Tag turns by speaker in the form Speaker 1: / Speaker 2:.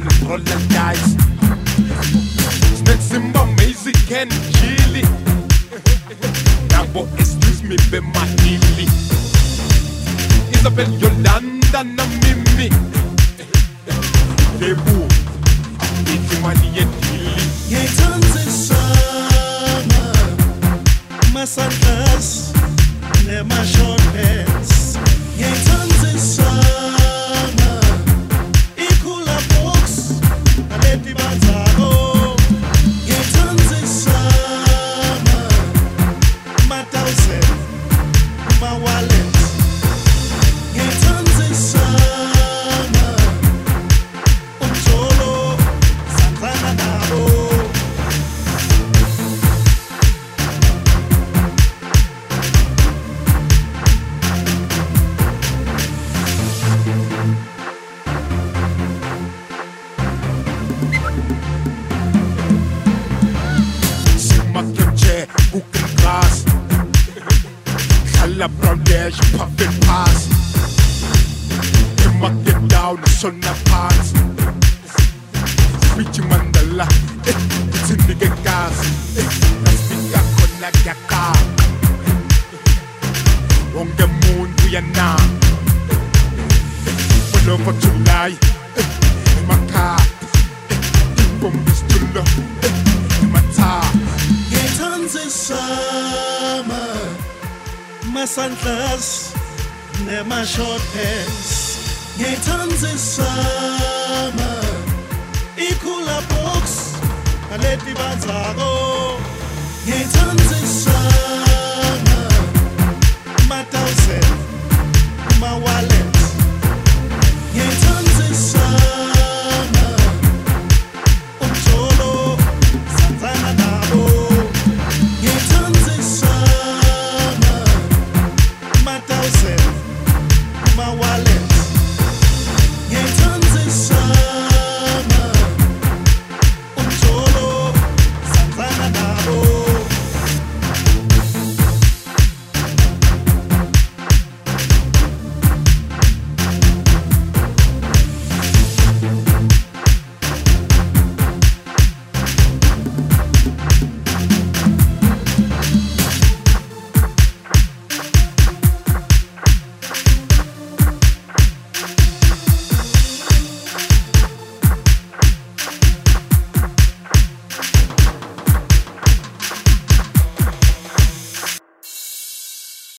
Speaker 1: and roll the dice. Snakes in my music and chili. Nabo excuse me, be my hilly. Isabel Yolanda na Mimi. Debu, iti mani yetili.
Speaker 2: Ngitanze sana masandlas nema short pants. Ngitanze sana ikula box aleti banzako. Ngitanze sana ma-thousand ma-wallet. Ngitanze sana umjolo sandlana nabo.
Speaker 1: Cooking glass, Kala brown there, you puffin' pass. Him get down, the sun apart. Speech Mandela, it's in the gas. That's big on like your car. On the moon, we are now. Full of July, in my car. From this to love, in my tar.
Speaker 2: Ngitanze sama masandlas nema short pants. Ngitanze sama ikula box aleti banzako. Ngitanze sama ma-thousand ma-wallet.